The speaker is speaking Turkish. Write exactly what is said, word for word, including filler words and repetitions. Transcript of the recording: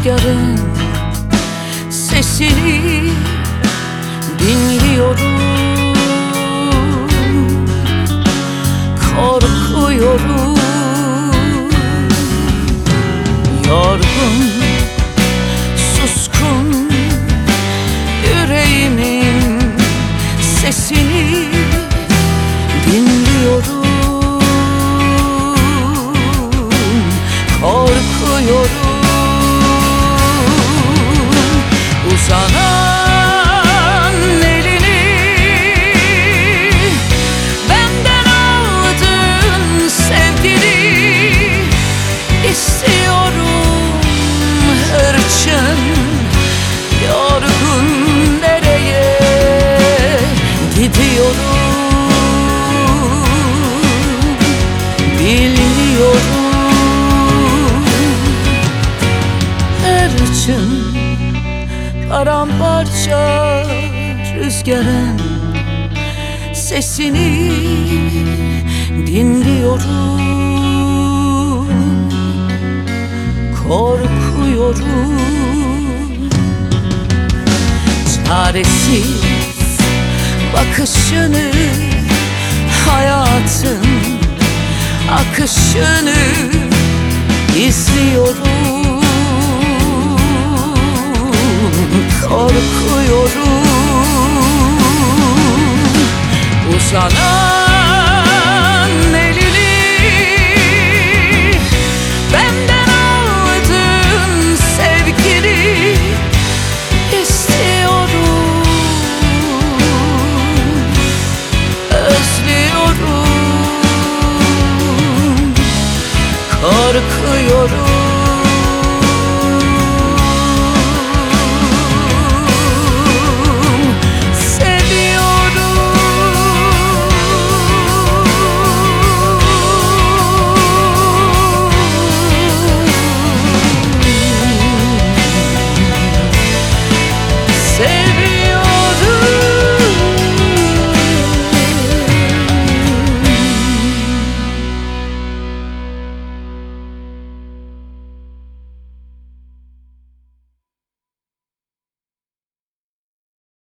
rüzgarın sesini dinliyorum. Korkuyorum. Yorgun, suskun yüreğimin sesini dinliyorum. Korkuyorum. Uzanan elini benden aldın sevgili. İstiyorum hırçın, yorgun nereye gidiyorum bilmiyorum. Hırçın, paramparça rüzgarın sesini dinliyorum. Korkuyorum. Çaresiz bakışını, hayatın akışını izliyorum. Korkuyorum. Uzanan elini benden aldın sevgili. İstiyorum, özlüyorum, korkuyorum.